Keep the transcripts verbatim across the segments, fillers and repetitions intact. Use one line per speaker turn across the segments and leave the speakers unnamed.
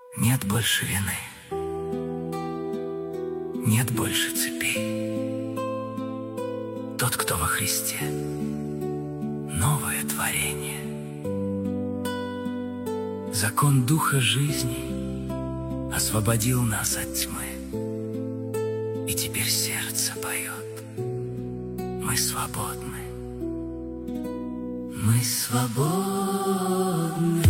Нет больше вины, нет больше цепей. Тот, кто во Христе, новое творение. Закон Духа жизни освободил нас от тьмы, и теперь сердце поет: мы свободны, мы свободны.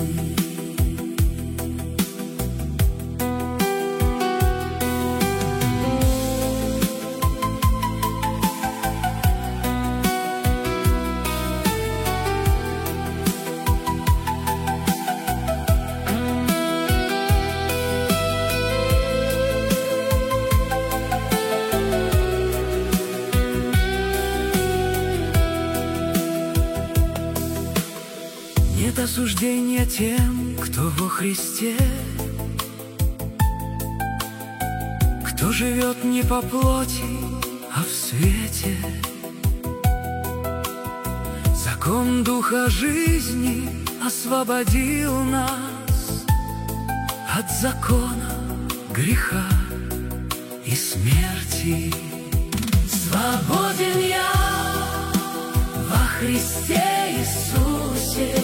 Нет осуждения тем, кто во Христе, кто живет не по плоти, а в свете. Закон Духа жизни освободил нас от закона греха и смерти. Свободен я во Христе Иисусе,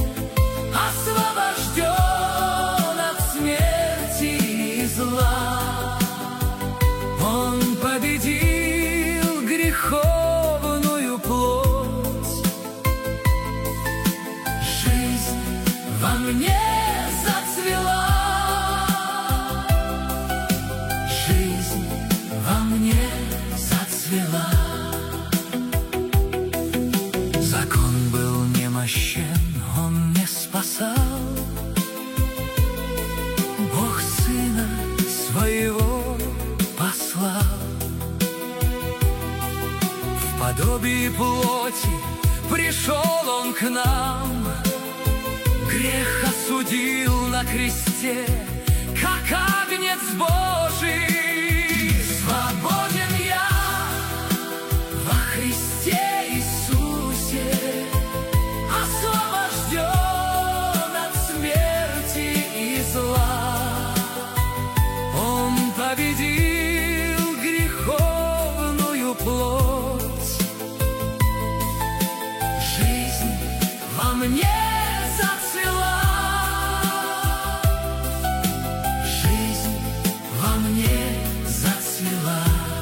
освобожден от смерти и зла. Он победил греховную плоть. Жизнь во мне зацвела, жизнь во мне зацвела. Закон был немощен, он не спасал. Бог Сына Своего послал. В подобии плоти пришел Он к нам, грех осудил на кресте, как агнец Божий. Свободен я во Христе Иисусе, освобожден от смерти и зла. Он победил греховную плоть. Жизнь во мне зацвела, жизнь во мне зацвела.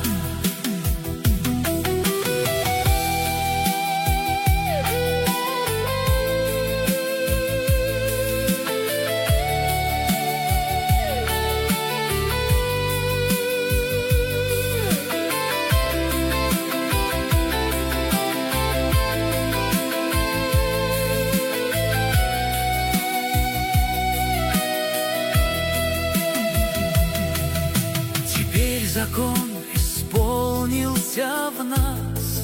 Закон исполнился в нас,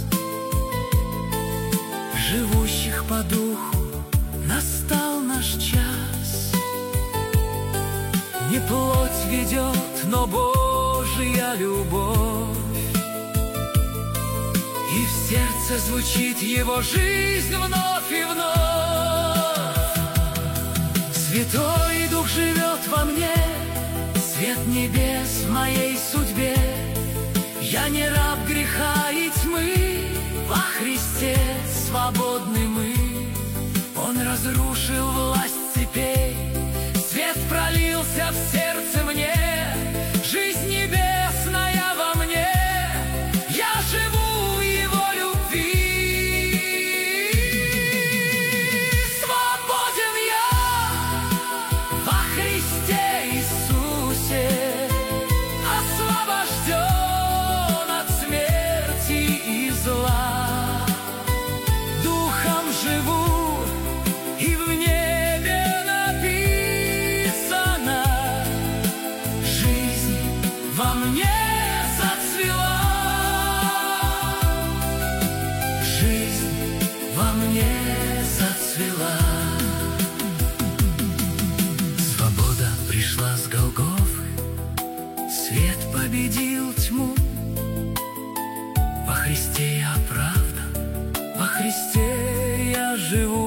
живущих по духу настал наш час. Не плоть ведет, но Божья любовь, и в сердце звучит Его жизнь вновь и вновь. Святой Дух живет во мне, свет небес в моей судьбе. Я не раб греха и тьмы, во Христе свободны мы. Он разрушил власть цепей, свет пролился в сердце мне, жизнь небесная во мне. Я живу в Его любви. Свободен я во Христе Иисусе, освобожден от смерти и зла. Духом живу, и в небе написано: жизнь во мне зацвела, жизнь во мне зацвела. Свобода пришла с Голгофы, свет победил тьму. Во Христе я оправдан, во Христе я живу.